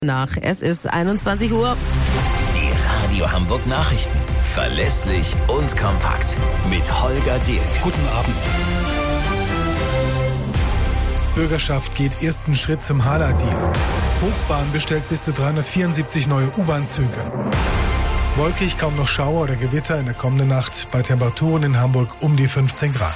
Es ist 21 Uhr. Die Radio Hamburg Nachrichten. Verlässlich und kompakt. Mit Holger Dirk. Guten Abend. Bürgerschaft geht ersten Schritt zum Hala-Deal. Hochbahn bestellt bis zu 374 neue U-Bahn-Züge. Wolkig, kaum noch Schauer oder Gewitter in der kommenden Nacht. Bei Temperaturen in Hamburg um die 15 Grad.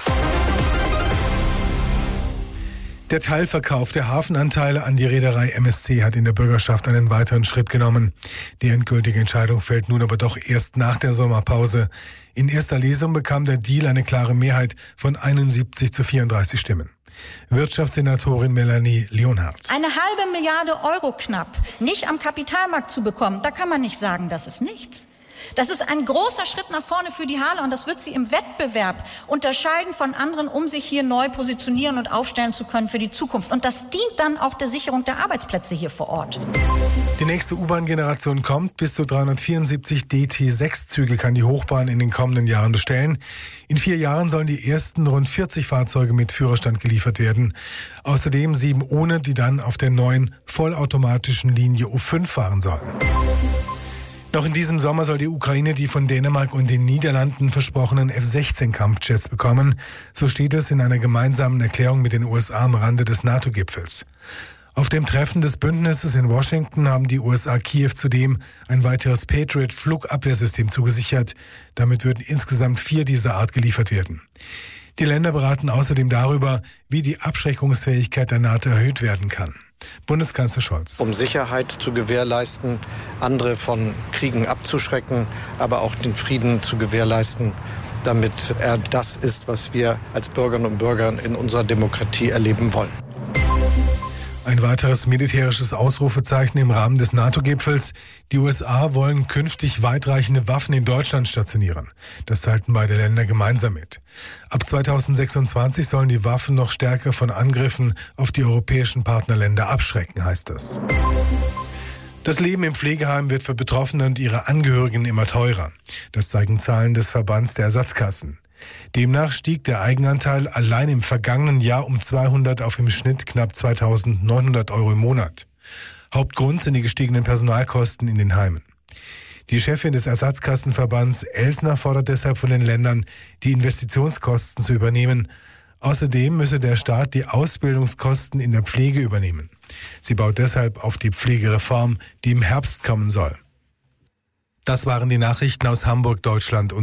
Der Teilverkauf der Hafenanteile an die Reederei MSC hat in der Bürgerschaft einen weiteren Schritt genommen. Die endgültige Entscheidung fällt nun aber doch erst nach der Sommerpause. In erster Lesung bekam der Deal eine klare Mehrheit von 71 zu 34 Stimmen. Wirtschaftssenatorin Melanie Leonhardt. 1,5 Milliarden Euro knapp nicht am Kapitalmarkt zu bekommen, da kann man nicht sagen, das ist nichts. Das ist ein großer Schritt nach vorne für die Hala und das wird sie im Wettbewerb unterscheiden von anderen, um sich hier neu positionieren und aufstellen zu können für die Zukunft. Und das dient dann auch der Sicherung der Arbeitsplätze hier vor Ort. Die nächste U-Bahn-Generation kommt. Bis zu 374 DT6-Züge kann die Hochbahn in den kommenden Jahren bestellen. In 4 Jahren sollen die ersten rund 40 Fahrzeuge mit Führerstand geliefert werden. Außerdem 7 ohne, die dann auf der neuen vollautomatischen Linie U5 fahren sollen. Noch in diesem Sommer soll die Ukraine die von Dänemark und den Niederlanden versprochenen F-16-Kampfjets bekommen. So steht es in einer gemeinsamen Erklärung mit den USA am Rande des NATO-Gipfels. Auf dem Treffen des Bündnisses in Washington haben die USA Kiew zudem ein weiteres Patriot-Flugabwehrsystem zugesichert. Damit würden insgesamt 4 dieser Art geliefert werden. Die Länder beraten außerdem darüber, wie die Abschreckungsfähigkeit der NATO erhöht werden kann. Bundeskanzler Scholz. Um Sicherheit zu gewährleisten, andere von Kriegen abzuschrecken, aber auch den Frieden zu gewährleisten, damit er das ist, was wir als Bürgerinnen und Bürger in unserer Demokratie erleben wollen. Ein weiteres militärisches Ausrufezeichen im Rahmen des NATO-Gipfels. Die USA wollen künftig weitreichende Waffen in Deutschland stationieren. Das teilten beide Länder gemeinsam mit. Ab 2026 sollen die Waffen noch stärker von Angriffen auf die europäischen Partnerländer abschrecken, heißt es. Das Leben im Pflegeheim wird für Betroffene und ihre Angehörigen immer teurer. Das zeigen Zahlen des Verbands der Ersatzkassen. Demnach stieg der Eigenanteil allein im vergangenen Jahr um 200 auf im Schnitt knapp 2.900 Euro im Monat. Hauptgrund sind die gestiegenen Personalkosten in den Heimen. Die Chefin des Ersatzkassenverbands Elsner fordert deshalb von den Ländern, die Investitionskosten zu übernehmen. Außerdem müsse der Staat die Ausbildungskosten in der Pflege übernehmen. Sie baut deshalb auf die Pflegereform, die im Herbst kommen soll. Das waren die Nachrichten aus Hamburg, Deutschland und